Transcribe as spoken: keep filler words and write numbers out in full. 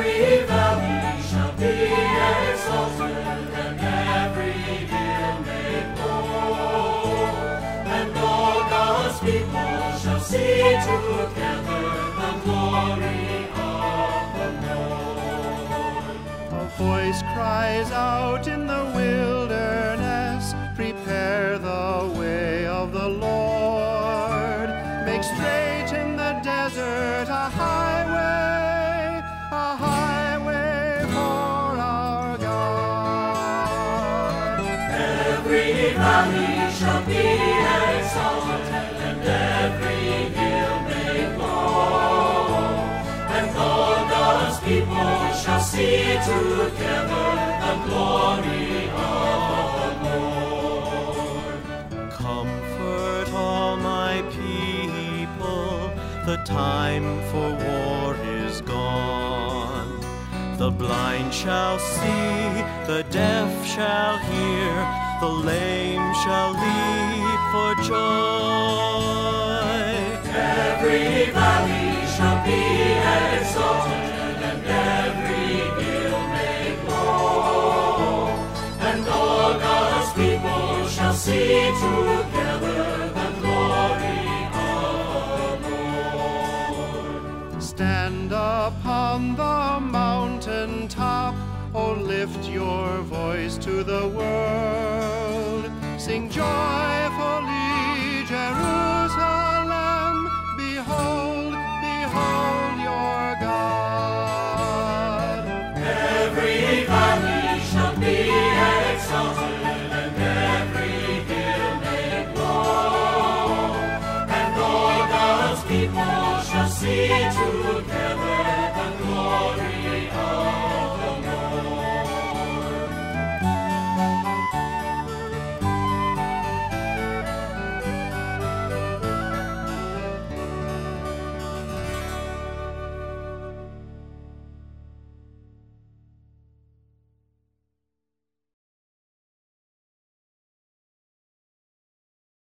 Every valley shall be exalted, and every hill made low, and all God's people shall see together the glory of the Lord. A voice cries out in the wilderness, prepare the way of the Lord. Make straight in the desert a highway, a highway for our God. Every valley shall be exalted, and every hill made low, and all God's people shall see together the glory of the Lord. Comfort all my people, the time for war is gone. The blind shall see, the deaf shall hear, the lame shall leap for joy. Every valley shall be exalted, and every hill made low, and all God's people shall see together the glory of the Lord. Stand upon the mountain top, oh lift your voice to the world. Sing joyfully, Jerusalem, behold, behold your God. Every valley shall be exalted, and every hill made low, and all God's people shall see to